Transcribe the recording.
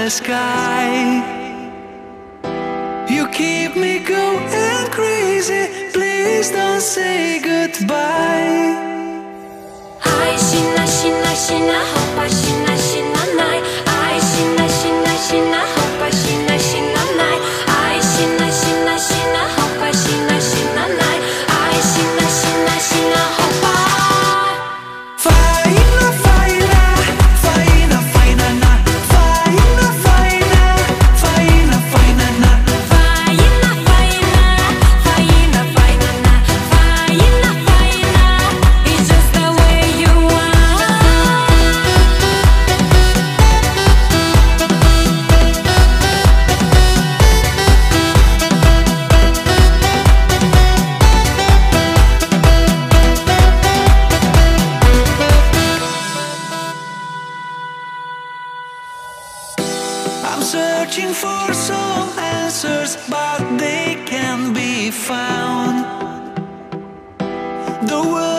the sky. You keep me going crazy, please don't say goodbye. I shina shina shina hope I shina shina nai. I shina shina shina hope I shina shina nai. I shina shina shina hope I shina shina nai. I shina shina shina hope I. Faina, faina, faina, faina na. Faina, faina, faina, faina na. Faina faina faina faina na. Faina faina, it's just the way you are. I'm searching for some answers, but they can't be found. The world